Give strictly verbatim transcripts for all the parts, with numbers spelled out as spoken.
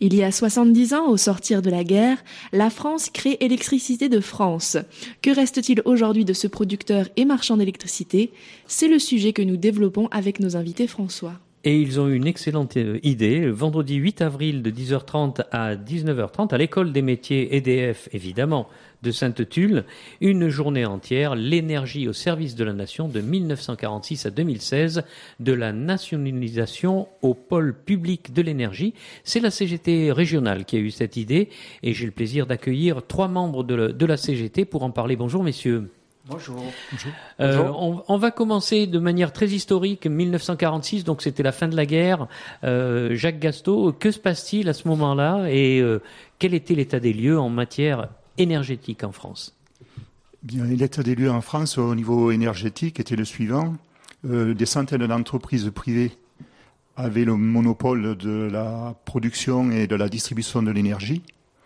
Il y a soixante-dix ans, au sortir de la guerre, la France crée Électricité de France. Que reste-t-il aujourd'hui de ce producteur et marchand d'électricité ? C'est le sujet que nous développons avec nos invités François. Et ils ont eu une excellente idée. Le vendredi huit avril de dix heures trente à dix-neuf heures trente, à l'école des métiers E D F, évidemment, de Sainte-Tulle, une journée entière, l'énergie au service de la nation de mille neuf cent quarante-six à deux mille seize, de la nationalisation au pôle public de l'énergie. C'est la C G T régionale qui a eu cette idée et j'ai le plaisir d'accueillir trois membres de la, de la C G T pour en parler. Bonjour messieurs. Bonjour. Bonjour. Euh, Bonjour. On, on va commencer de manière très historique, mille neuf cent quarante-six, donc c'était la fin de la guerre. Euh, Jacques Gastaud, que se passe-t-il à ce moment-là et euh, quel était l'état des lieux en matière énergétique en France ? Bien, l'état des lieux en France au niveau énergétique était le suivant. Euh, des centaines d'entreprises privées avaient le monopole de la production et de la distribution de l'énergie.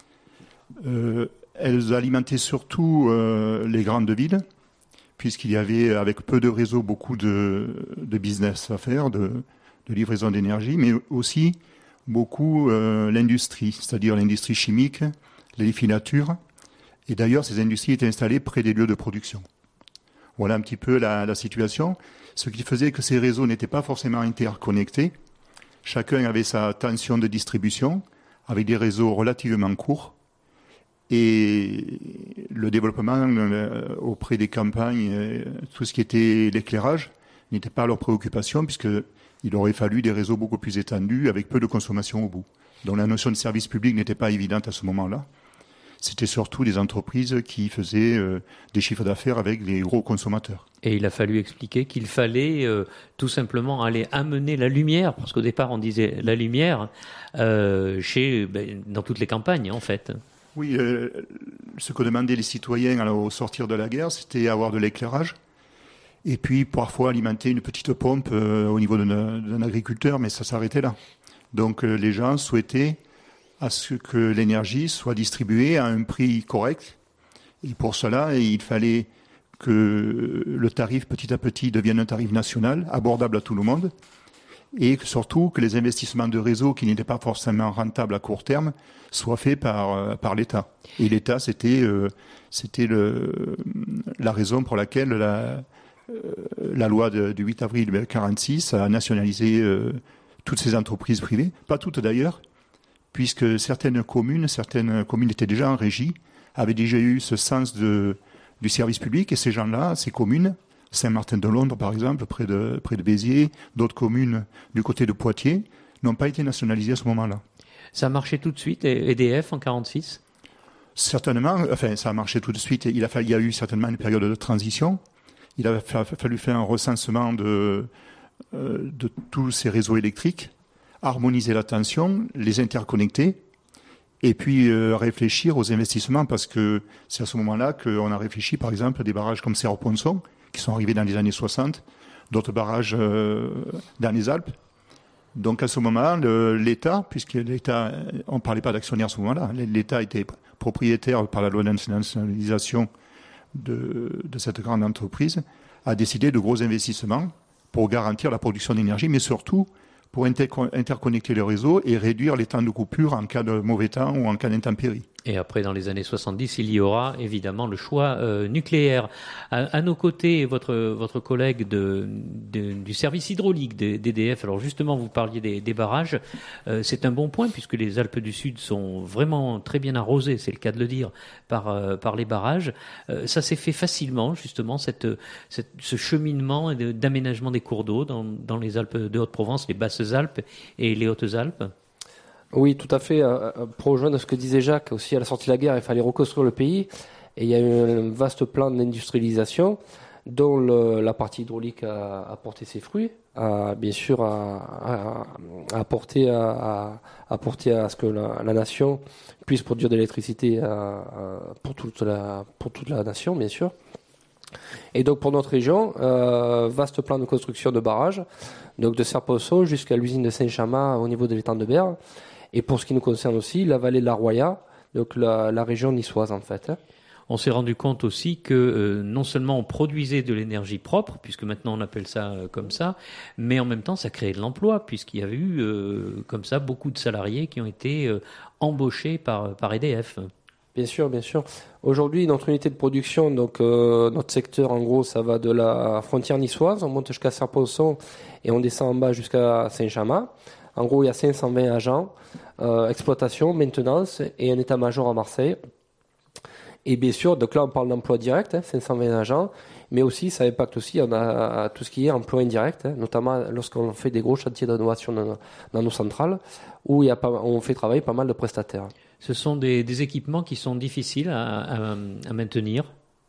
Euh, Elles alimentaient surtout euh, les grandes villes, puisqu'il y avait, avec peu de réseaux, beaucoup de, de business à faire, de, de livraison d'énergie, mais aussi beaucoup euh, l'industrie, c'est-à-dire l'industrie chimique, les filatures. Et d'ailleurs, ces industries étaient installées près des lieux de production. Voilà un petit peu la, la situation, ce qui faisait que ces réseaux n'étaient pas forcément interconnectés. Chacun avait sa tension de distribution, avec des réseaux relativement courts. Et le développement euh, auprès des campagnes, euh, tout ce qui était l'éclairage, n'était pas leur préoccupation puisqu'il aurait fallu des réseaux beaucoup plus étendus avec peu de consommation au bout. Donc la notion de service public n'était pas évidente à ce moment-là. C'était surtout des entreprises qui faisaient euh, des chiffres d'affaires avec les gros consommateurs. Et il a fallu expliquer qu'il fallait euh, tout simplement aller amener la lumière, parce qu'au départ on disait la lumière, euh, chez, ben, dans toutes les campagnes en fait. Oui, euh, ce que demandaient les citoyens alors, au sortir de la guerre, c'était avoir de l'éclairage et puis parfois alimenter une petite pompe euh, au niveau d'un, d'un agriculteur, mais ça s'arrêtait là. Donc euh, les gens souhaitaient à ce que l'énergie soit distribuée à un prix correct et pour cela, il fallait que le tarif petit à petit devienne un tarif national, abordable à tout le monde et surtout que les investissements de réseau qui n'étaient pas forcément rentables à court terme soient faits par, par l'État. Et l'État, c'était, euh, c'était le, la raison pour laquelle la, euh, la loi de, du huit avril mille neuf cent quarante-six a nationalisé euh, toutes ces entreprises privées, pas toutes d'ailleurs, puisque certaines communes, certaines communes étaient déjà en régie, avaient déjà eu ce sens de, du service public, et ces gens-là, ces communes, Saint-Martin-de-Londres, par exemple, près de, près de Béziers, d'autres communes du côté de Poitiers, n'ont pas été nationalisées à ce moment-là. Ça a marché tout de suite, E D F en quarante-six ? Certainement, enfin, ça a marché tout de suite. Il a, fallu, il y a eu certainement une période de transition. Il a fallu faire un recensement de, euh, de tous ces réseaux électriques, harmoniser la tension, les interconnecter, et puis euh, réfléchir aux investissements, parce que c'est à ce moment-là qu'on a réfléchi, par exemple, à des barrages comme Cerro-Ponçon, qui sont arrivés dans les années soixante, d'autres barrages euh, dans les Alpes. Donc à ce moment-là, le, l'État, puisque l'État, on ne parlait pas d'actionnaire à ce moment-là, l'État était propriétaire par la loi d'internationalisation de, de cette grande entreprise, a décidé de gros investissements pour garantir la production d'énergie, mais surtout pour inter- interconnecter le réseau et réduire les temps de coupure en cas de mauvais temps ou en cas d'intempérie. Et après, dans les années soixante-dix, il y aura évidemment le choix euh, nucléaire. À, à nos côtés, votre votre collègue de, de, du service hydraulique d'E D F. Alors justement, vous parliez des, des barrages. Euh, c'est un bon point puisque les Alpes du Sud sont vraiment très bien arrosées, c'est le cas de le dire, par euh, par les barrages. Euh, ça s'est fait facilement, justement, cette, cette ce cheminement d'aménagement des cours d'eau dans dans les Alpes de Haute-Provence, les Basses Alpes et les Hautes-Alpes. Oui, tout à fait. Pour rejoindre ce que disait Jacques, aussi à la sortie de la guerre, il fallait reconstruire le pays. Et il y a eu un vaste plan d'industrialisation dont le, la partie hydraulique a, a porté ses fruits, a bien sûr a, a, a porté à, a porté à ce que la, la nation puisse produire de l'électricité à, à, pour toute la pour toute la nation, bien sûr. Et donc pour notre région, euh, vaste plan de construction de barrages, donc de Cerre-Ponçon jusqu'à l'usine de Saint-Chamas au niveau de l'étang de Berre. Et pour ce qui nous concerne aussi, la vallée de la Roya, donc la, la région niçoise en fait. Hein. on s'est rendu compte aussi que euh, non seulement on produisait de l'énergie propre, puisque maintenant on appelle ça euh, comme ça, mais en même temps ça créait de l'emploi, puisqu'il y avait eu euh, comme ça beaucoup de salariés qui ont été euh, embauchés par, par E D F. Bien sûr, bien sûr. Aujourd'hui, notre unité de production, donc euh, notre secteur, en gros, ça va de la frontière niçoise, on monte jusqu'à Serponçon et on descend en bas jusqu'à Saint-Chamas. En gros, il y a cinq cent vingt agents, euh, exploitation, maintenance et un état-major à Marseille. Et bien sûr, donc là, on parle d'emploi direct, hein, cinq cent vingt agents, mais aussi, ça impacte aussi on a tout ce qui est emploi indirect, hein, notamment lorsqu'on fait des gros chantiers d'innovation dans, dans nos centrales, où il y a pas, on fait travailler pas mal de prestataires. Ce sont des, des équipements qui sont difficiles à, à, à maintenir.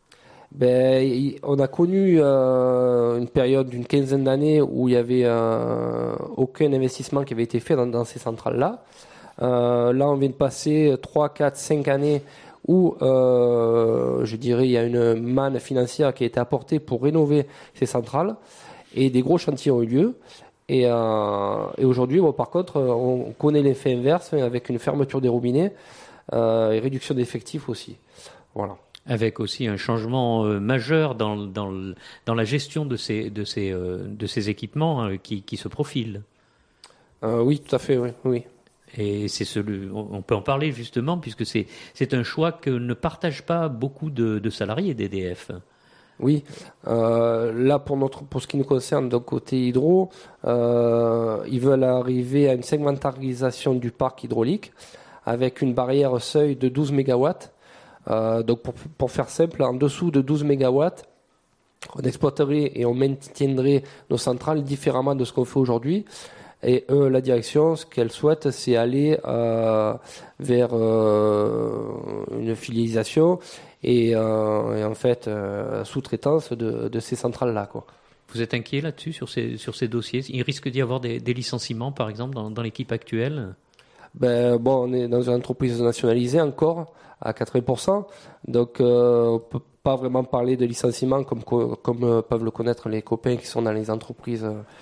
Ben, on a connu euh, une période d'une quinzaine d'années où il n'y avait euh, aucun investissement qui avait été fait dans, dans ces centrales-là. Euh, là, on vient de passer trois, quatre, cinq années où, euh, je dirais, il y a une manne financière qui a été apportée pour rénover ces centrales et des gros chantiers ont eu lieu. Et, euh, et aujourd'hui, bon, par contre, on connaît l'effet inverse avec une fermeture des robinets euh, et réduction d'effectifs aussi. Voilà. Avec aussi un changement euh, majeur dans, dans, dans la gestion de ces, de ces, euh, de ces équipements hein, qui, qui se profilent. Euh, oui, tout à fait, oui. oui. Et c'est celui, on peut en parler justement, puisque c'est, c'est un choix que ne partagent pas beaucoup de, de salariés d'E D F. Oui, euh, là pour notre pour ce qui nous concerne, donc côté hydro, euh, ils veulent arriver à une segmentarisation du parc hydraulique avec une barrière seuil de douze mégawatts. Euh, donc pour, pour faire simple, en dessous de douze mégawatts, on exploiterait et on maintiendrait nos centrales différemment de ce qu'on fait aujourd'hui. Et eux, la direction, ce qu'elle souhaite, c'est aller euh, vers euh, une filialisation et, euh, et en fait euh, sous-traitance de, de ces centrales-là, quoi. Vous êtes inquiet là-dessus, sur ces, sur ces dossiers? Il risque d'y avoir des, des licenciements, par exemple, dans, dans l'équipe actuelle? Ben, bon, on est dans une entreprise nationalisée encore, à quatre-vingts pour cent, donc euh, on ne peut pas vraiment parler de licenciement comme, comme peuvent le connaître les copains qui sont dans les entreprises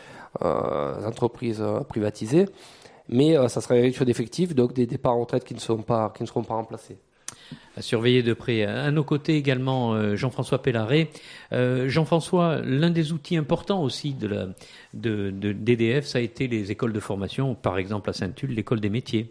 Euh, entreprises euh, privatisées, mais euh, ça sera une réduction d'effectifs, donc des départs en retraite qui ne seront pas, qui ne seront pas remplacés. À surveiller de près. À nos côtés également, euh, Jean-François Pellaret. Euh, Jean-François, l'un des outils importants aussi de la, de, de, d'E D F, ça a été les écoles de formation, par exemple à Saint-Tulle, l'école des métiers.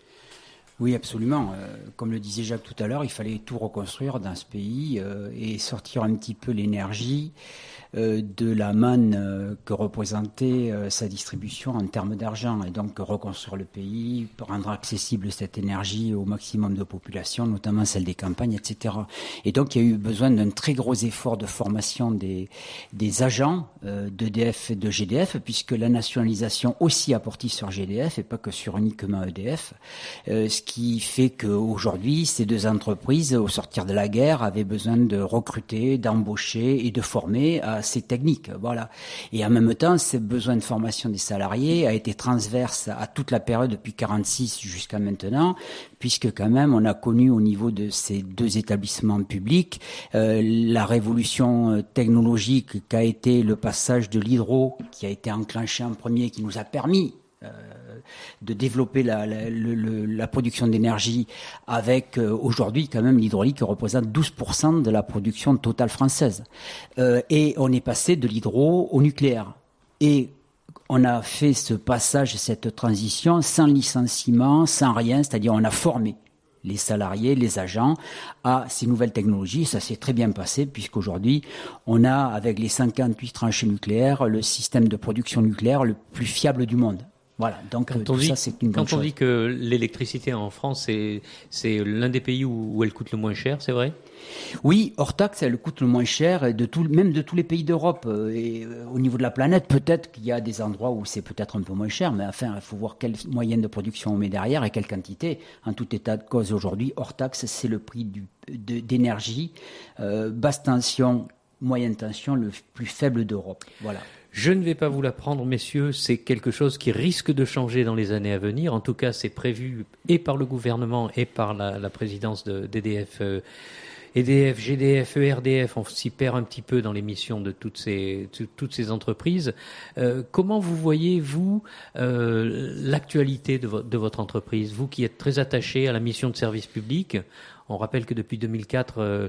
Oui, absolument. Euh, comme le disait Jacques tout à l'heure, il fallait tout reconstruire dans ce pays euh, et sortir un petit peu l'énergie euh, de la manne euh, que représentait euh, sa distribution en termes d'argent. Et donc reconstruire le pays, rendre accessible cette énergie au maximum de population, notamment celle des campagnes, et cetera. Et donc il y a eu besoin d'un très gros effort de formation des, des agents euh, d'E D F et de G D F, puisque la nationalisation aussi a porté sur G D F et pas que sur uniquement E D F. Euh, ce qui fait qu'aujourd'hui, ces deux entreprises, au sortir de la guerre, avaient besoin de recruter, d'embaucher et de former à ces techniques. Voilà. Et en même temps, ce besoin de formation des salariés a été transverse à toute la période depuis quarante-six jusqu'à maintenant, puisque quand même, on a connu au niveau de ces deux établissements publics euh, la révolution technologique qu'a été le passage de l'hydro, qui a été enclenché en premier, qui nous a permis euh, de développer la, la, le, la production d'énergie avec euh, aujourd'hui quand même l'hydraulique qui représente douze pour cent de la production totale française. Euh, et on est passé de l'hydro au nucléaire. Et on a fait ce passage, cette transition sans licenciement, sans rien, c'est-à-dire on a formé les salariés, les agents à ces nouvelles technologies. Ça s'est très bien passé puisqu'aujourd'hui, on a avec les cinquante-huit tranchées nucléaires le système de production nucléaire le plus fiable du monde. Voilà, donc quand tout on dit, ça, c'est une bonne Quand on chose. dit que l'électricité en France, c'est, c'est l'un des pays où, où elle coûte le moins cher, c'est vrai? Oui, hors taxe, elle coûte le moins cher, de tout, même de tous les pays d'Europe. Et au niveau de la planète, peut-être qu'il y a des endroits où c'est peut-être un peu moins cher, mais enfin, il faut voir quelle moyenne de production on met derrière et quelle quantité. En tout état de cause, aujourd'hui, hors taxe, c'est le prix du, de, d'énergie, euh, basse tension, moyenne tension, le plus faible d'Europe. Voilà. Je ne vais pas vous l'apprendre, messieurs, c'est quelque chose qui risque de changer dans les années à venir. En tout cas, c'est prévu et par le gouvernement et par la, la présidence de, d'E D F euh, E D F, G D F, E R D F, on s'y perd un petit peu dans les missions de toutes ces, toutes ces entreprises. Euh, comment vous voyez, vous, euh, l'actualité de, vo- de votre entreprise, vous qui êtes très attaché à la mission de service public? On rappelle que depuis deux mille quatre, euh,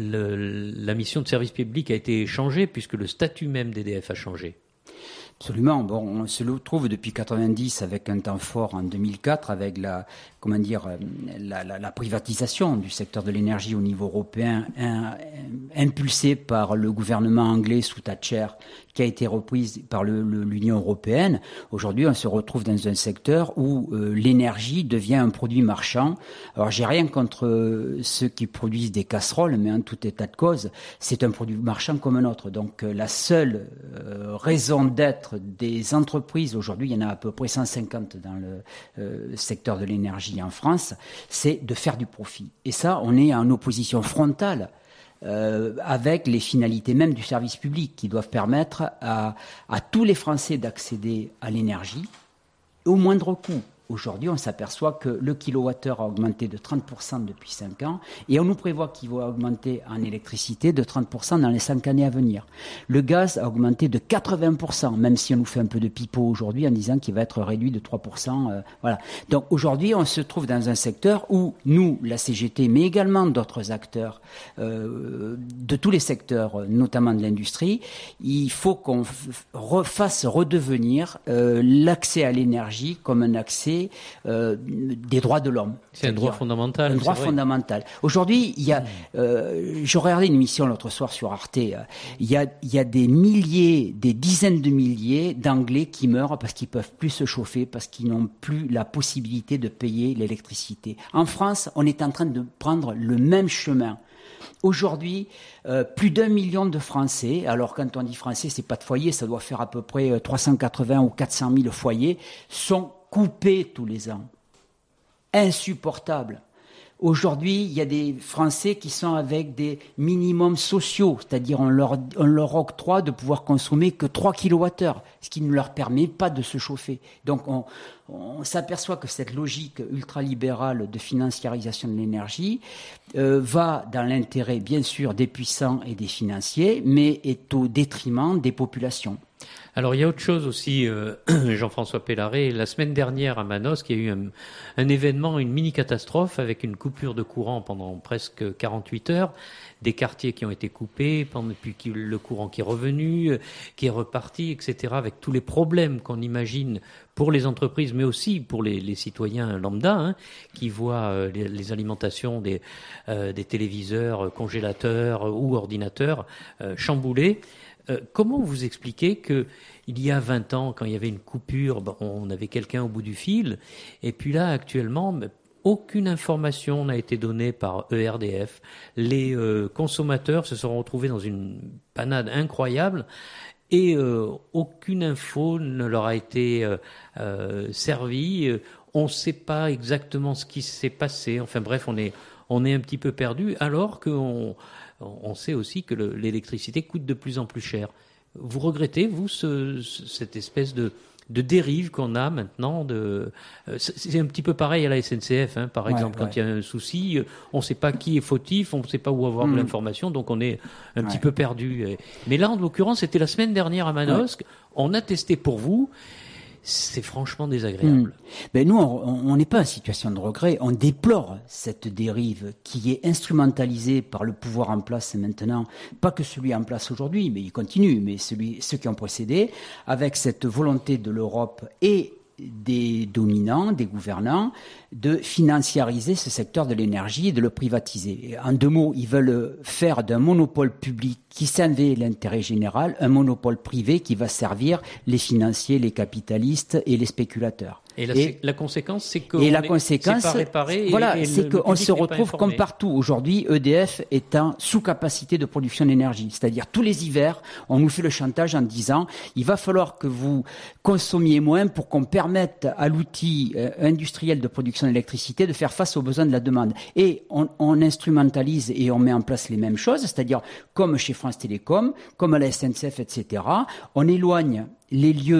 le, la mission de service public a été changée puisque le statut même d'E D F a changé. Absolument. Bon, on se le trouve depuis quatre-vingt-dix avec un temps fort en deux mille quatre avec la, comment dire, la, la, la privatisation du secteur de l'énergie au niveau européen, un, impulsée par le gouvernement anglais sous Thatcher, qui a été reprise par le, le, l'Union européenne. Aujourd'hui, on se retrouve dans un secteur où euh, l'énergie devient un produit marchand. Alors, j'ai rien contre euh, ceux qui produisent des casseroles, mais en tout état de cause, c'est un produit marchand comme un autre. Donc, euh, la seule euh, raison d'être des entreprises, aujourd'hui, il y en a à peu près cent cinquante dans le euh, secteur de l'énergie en France, c'est de faire du profit. Et ça, on est en opposition frontale Euh, avec les finalités même du service public qui doivent permettre à, à tous les Français d'accéder à l'énergie au moindre coût. Aujourd'hui, on s'aperçoit que le kilowattheure a augmenté de trente pour cent depuis cinq ans et on nous prévoit qu'il va augmenter en électricité de trente pour cent dans les cinq années à venir. Le gaz a augmenté de quatre-vingts pour cent, même si on nous fait un peu de pipeau aujourd'hui en disant qu'il va être réduit de trois pour cent. Euh, voilà. Donc aujourd'hui, on se trouve dans un secteur où nous, la C G T, mais également d'autres acteurs euh, de tous les secteurs, notamment de l'industrie, il faut qu'on f- refasse redevenir euh, l'accès à l'énergie comme un accès Euh, des droits de l'homme. C'est un droit fondamental. Un droit c'est vrai. fondamental. Aujourd'hui, il y a, euh, j'ai regardé une émission l'autre soir sur Arte. euh, Il y a, il y a des milliers, des dizaines de milliers d'Anglais qui meurent parce qu'ils peuvent plus se chauffer, parce qu'ils n'ont plus la possibilité de payer l'électricité. En France, on est en train de prendre le même chemin. Aujourd'hui, euh, plus d'un million de Français, alors quand on dit Français, c'est pas de foyer, ça doit faire à peu près trois cent quatre-vingts ou quatre cent mille foyers, sont coupés tous les ans. Insupportable. Aujourd'hui, il y a des Français qui sont avec des minimums sociaux, c'est-à-dire on leur, on leur octroie de pouvoir consommer que trois kilowattheures, ce qui ne leur permet pas de se chauffer. Donc on, on s'aperçoit que cette logique ultralibérale de financiarisation de l'énergie euh, va dans l'intérêt, bien sûr, des puissants et des financiers, mais est au détriment des populations. Alors il y a autre chose aussi, euh, Jean-François Pellaret, la semaine dernière à Manosque, il y a eu un, un événement, une mini-catastrophe avec une coupure de courant pendant presque quarante-huit heures, des quartiers qui ont été coupés, pendant, puis qui, le courant qui est revenu, qui est reparti, et cetera, avec tous les problèmes qu'on imagine pour les entreprises, mais aussi pour les, les citoyens lambda, hein, qui voient euh, les, les alimentations des, euh, des téléviseurs, congélateurs ou ordinateurs euh, chamboulés. Euh, comment vous expliquez que il y a vingt ans, quand il y avait une coupure, ben, on avait quelqu'un au bout du fil, et puis là, actuellement, ben, aucune information n'a été donnée par E R D F. Les euh, consommateurs se sont retrouvés dans une panade incroyable, et euh, aucune info ne leur a été euh, euh, servie. On ne sait pas exactement ce qui s'est passé. Enfin bref, on est, on est un petit peu perdu, alors qu'on on sait aussi que le, l'électricité coûte de plus en plus cher. Vous regrettez, vous, ce, ce, cette espèce de, de dérive qu'on a maintenant de, euh, c'est un petit peu pareil à la S N C F, hein, par ouais, exemple, ouais. Quand il y a un souci, on ne sait pas qui est fautif, on ne sait pas où avoir mmh. de l'information, donc on est un ouais. petit peu perdu. Mais là, en l'occurrence, c'était la semaine dernière à Manosque, ouais. on a testé pour vous. C'est franchement désagréable. Mmh. Ben nous, on n'est pas en situation de regret. On déplore cette dérive qui est instrumentalisée par le pouvoir en place maintenant. Pas que celui en place aujourd'hui, mais il continue, mais celui, ceux qui ont précédé, avec cette volonté de l'Europe et des dominants, des gouvernants, de financiariser ce secteur de l'énergie et de le privatiser. En deux mots, ils veulent faire d'un monopole public qui servait l'intérêt général un monopole privé qui va servir les financiers, les capitalistes et les spéculateurs. Et la, et, la conséquence, c'est que et la conséquence, c'est pas réparé. Voilà, et, et c'est qu'on se retrouve comme partout. Aujourd'hui, E D F est en sous-capacité de production d'énergie. C'est-à-dire, tous les hivers, on nous fait le chantage en disant il va falloir que vous consommiez moins pour qu'on permette à l'outil euh, industriel de production d'électricité de faire face aux besoins de la demande. Et on, on instrumentalise et on met en place les mêmes choses, c'est-à-dire comme chez France Télécom, comme à la S N C F, et cetera. On éloigne les lieux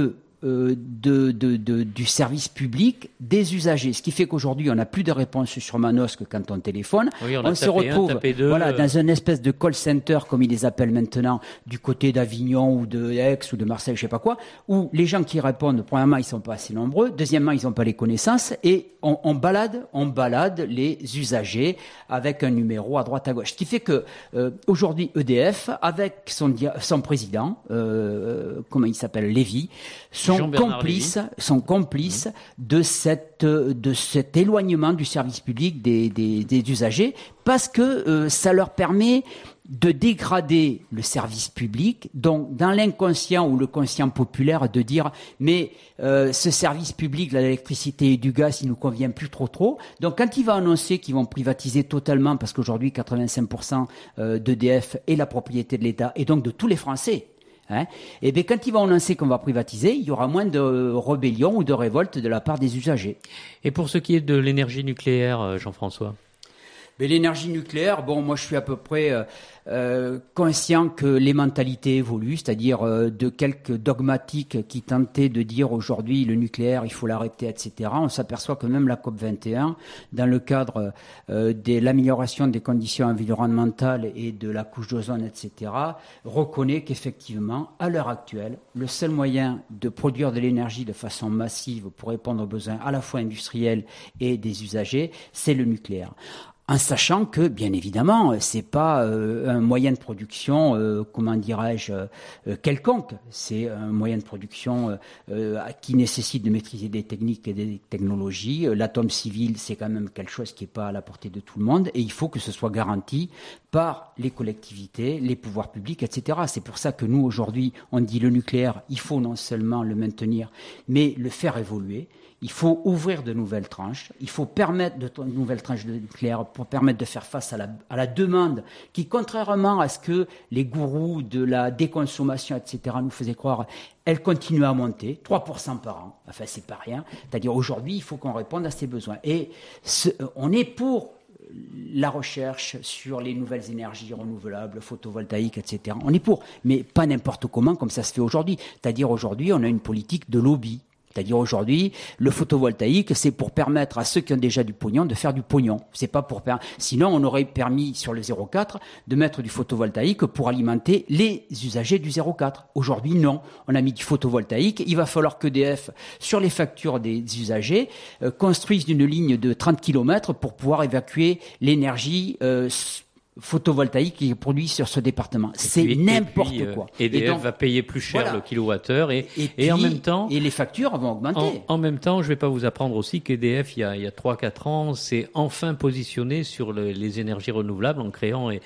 euh, de, de, de, du service public des usagers. Ce qui fait qu'aujourd'hui, on n'a plus de réponse sur Manosque quand on téléphone. Oui, on, on se retrouve un, deux, voilà, euh... dans une espèce de call center, comme ils les appellent maintenant, du côté d'Avignon ou de Aix ou de Marseille, je sais pas quoi, où les gens qui répondent, premièrement, ils sont pas assez nombreux, deuxièmement, ils n'ont pas les connaissances, et on, on balade, on balade les usagers avec un numéro à droite à gauche. Ce qui fait que euh, aujourd'hui, E D F, avec son, son président, euh, comment il s'appelle, Lévy, sont complices, Lévy. sont complices mmh. de cette, de cet éloignement du service public des, des, des usagers, parce que euh, ça leur permet de dégrader le service public, donc dans l'inconscient ou le conscient populaire de dire mais euh, ce service public de l'électricité et du gaz il nous convient plus trop trop. Donc quand il va annoncer qu'ils vont privatiser totalement, parce qu'aujourd'hui quatre-vingt-cinq pour cent d'E D F est la propriété de l'État et donc de tous les Français, hein, et bien quand ils vont annoncer qu'on va privatiser, il y aura moins de rébellion ou de révolte de la part des usagers. Et pour ce qui est de l'énergie nucléaire, Jean-François? Mais l'énergie nucléaire, bon, moi je suis à peu près euh, euh, conscient que les mentalités évoluent, c'est-à-dire euh, de quelques dogmatiques qui tentaient de dire aujourd'hui le nucléaire, il faut l'arrêter, et cetera. On s'aperçoit que même la COP vingt et un, dans le cadre euh, de l'amélioration des conditions environnementales et de la couche d'ozone, et cetera, reconnaît qu'effectivement, à l'heure actuelle, le seul moyen de produire de l'énergie de façon massive pour répondre aux besoins à la fois industriels et des usagers, c'est le nucléaire. En sachant que, bien évidemment, c'est pas euh, un moyen de production, euh, comment dirais-je, euh, quelconque. C'est un moyen de production euh, qui nécessite de maîtriser des techniques et des technologies. L'atome civil, c'est quand même quelque chose qui n'est pas à la portée de tout le monde, et il faut que ce soit garanti par les collectivités, les pouvoirs publics, et cetera. C'est pour ça que nous, aujourd'hui, on dit le nucléaire, il faut non seulement le maintenir, mais le faire évoluer. Il faut ouvrir de nouvelles tranches, il faut permettre de, de nouvelles tranches de nucléaire pour permettre de faire face à la, à la demande qui, contrairement à ce que les gourous de la déconsommation, et cetera, nous faisaient croire, elle continue à monter, trois pour cent par an. Enfin, c'est pas rien. C'est-à-dire, aujourd'hui, il faut qu'on réponde à ces besoins. Et ce, on est pour la recherche sur les nouvelles énergies renouvelables, photovoltaïques, et cetera. On est pour, mais pas n'importe comment, comme ça se fait aujourd'hui. C'est-à-dire, aujourd'hui, on a une politique de lobby. C'est-à-dire aujourd'hui, le photovoltaïque, c'est pour permettre à ceux qui ont déjà du pognon de faire du pognon. C'est pas pour per... Sinon, on aurait permis sur le zéro quatre de mettre du photovoltaïque pour alimenter les usagers du zéro quatre. Aujourd'hui, non. On a mis du photovoltaïque. Il va falloir qu'E D F, sur les factures des usagers, euh, construise une ligne de trente kilomètres pour pouvoir évacuer l'énergie euh, photovoltaïque qui est produit sur ce département. Et c'est puis, n'importe et puis, quoi. Euh, E D F et donc, va payer plus cher voilà. le kilowattheure et, et, et puis, en même temps... Et les factures vont augmenter. En, en même temps, je ne vais pas vous apprendre aussi qu'E D F, il y a, il y a trois quatre ans, s'est enfin positionné sur le, les énergies renouvelables en créant E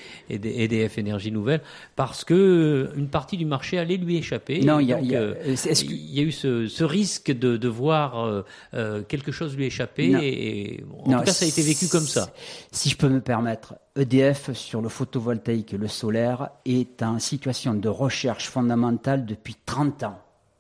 D F Énergie Nouvelle parce que une partie du marché allait lui échapper. Non, il y a, donc, il y a, euh, est-ce que... il y a eu ce, ce risque de, de voir euh, euh, quelque chose lui échapper non. et, et en non, tout cas, ça a été vécu comme ça. Si je peux me permettre, E D F sur le photovoltaïque et le solaire est en situation de recherche fondamentale depuis trente ans.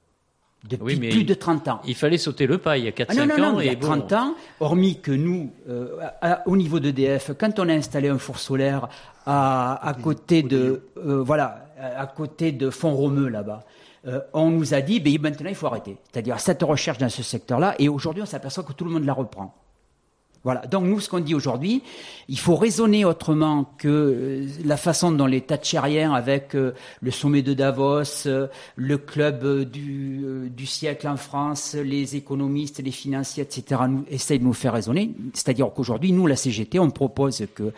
Depuis oui, plus de trente ans. Il fallait sauter le pas il y a quatre cinq ah non, non, ans. Non, et il y a trente bon. ans, hormis que nous, euh, à, au niveau d'E D F, quand on a installé un four solaire à, à côté de, euh, voilà, à côté de Font-Romeu là-bas, euh, on nous a dit, ben, maintenant il faut arrêter. C'est-à-dire cette recherche dans ce secteur-là, et aujourd'hui on s'aperçoit que tout le monde la reprend. Voilà. Donc nous, ce qu'on dit aujourd'hui, il faut raisonner autrement que la façon dont les thatchériens, avec euh, le sommet de Davos, euh, le club euh, du, euh, du siècle en France, les économistes, les financiers, et cetera, nous essayent de nous faire raisonner. C'est-à-dire qu'aujourd'hui, nous, la C G T, on propose que,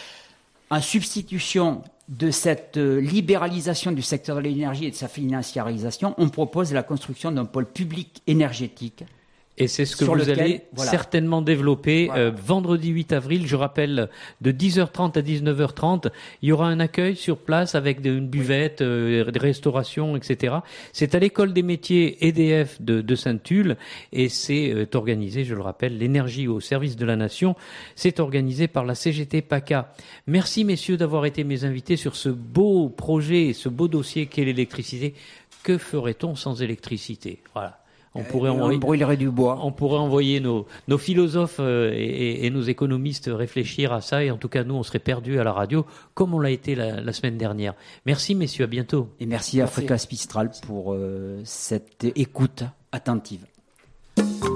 en substitution de cette libéralisation du secteur de l'énergie et de sa financiarisation, on propose la construction d'un pôle public énergétique. Et c'est ce que vous lequel, allez voilà. certainement développer voilà. euh, vendredi huit avril. Je rappelle, de dix heures trente à dix-neuf heures trente, il y aura un accueil sur place avec une buvette, oui. euh, des restaurations, et cetera. C'est à l'école des métiers E D F de, de Saint-Tulle et c'est euh, organisé, je le rappelle, l'énergie au service de la nation. C'est organisé par la C G T PACA. Merci messieurs d'avoir été mes invités sur ce beau projet, ce beau dossier qu'est l'électricité. Que ferait-on sans électricité? Voilà. On pourrait, envoyer, on brûlerait du bois. On pourrait envoyer nos, nos philosophes euh, et, et nos économistes réfléchir à ça. Et en tout cas, nous, on serait perdus à la radio, comme on l'a été la, la semaine dernière. Merci, messieurs. À bientôt. Et merci à Africa Spistral pour euh, cette écoute. attentive.